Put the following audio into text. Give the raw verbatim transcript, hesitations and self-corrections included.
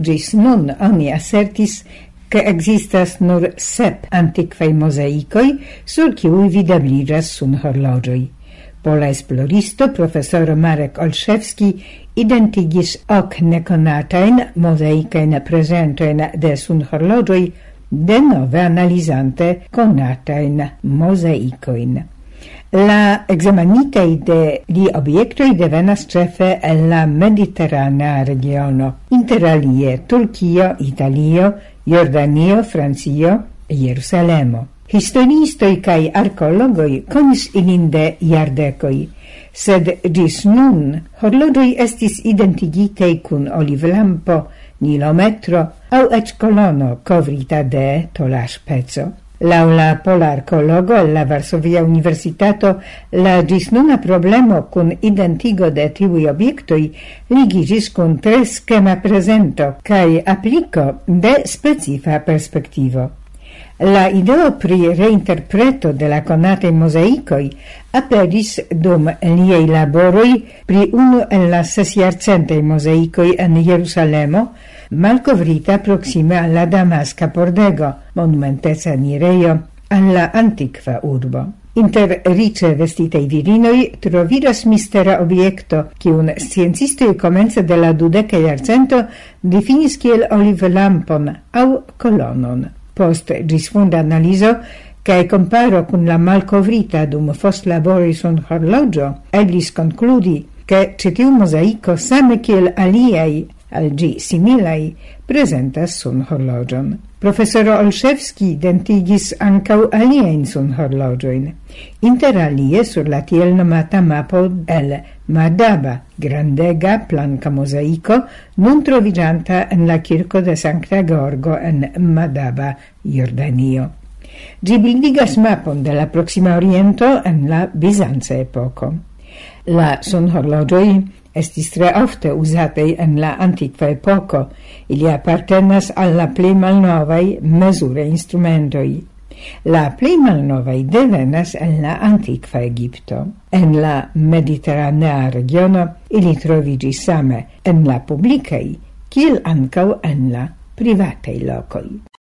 gis nun oni assertis che existas nur sep antiquae mosaicoi sur kiui vidabligas sun horlogioi. Pola esploristo professor Marek Olszewski identigis ok neconatain mosaicain presentoin de sun horlogioi, de nove analizante conatain mosaicoin. La examinitei de li obiectoi devenas cefe el la mediterranea regiono, inter alie Turchio, Italio, Jordanio, Francio e Jerusalemo. Historiistoi cae archeologoi conis ilin de iardecoi, sed gis nun horlogioi estis identigitei cun olivlampo, nilometro au ec colono covrita de tolaspezo. Lau la pola archeologo el la Varsovia Universitato la gis nuna problemo cun identigo de tiui obiectoi ligigis cun tre schema presento cae applico de specifa perspectivo. La ideo pri reinterpreto de la conate mosaicoi aperis dum liei laboroi pri unu en la sesiarcentei mosaicoi en Jerusalemo, malcovrita proxime alla Damasca pordego, monumenteza enireio alla antiqua urbo. Inter rice vestitei virinoi troviras mistera obiecto, cium sciencistoi comence de la dudeca iarcento definis kiel olivlampon au colonon. Post gisfunda analiso, cae comparo cun la malcovrita dum fos laboris un horlogio, eblis concludi che cetiu mosaico same kiel aliei al gi similai presentas sun horlogion. Professor Olszewski dentigis ancau aliein sun horlogioin, inter alie sur la tiel nomata mapo el Madaba, grandega planca mosaico, nun trovigianta en la kirko de Sancta Gorgo en Madaba, Jordanio. Gi bildigas mapon de la Proxima Oriento en la Bizanza epoco. La sun horlogioi estis tre ofte usatei en la antiqua epoco, ili appartenas alla plei malnovai mesure instrumentoi. La plei malnovai devenas en la antiqua Egipto. En la mediterranea regiono ili trovigis same en la publicei, kiel ancau en la privatei locoi.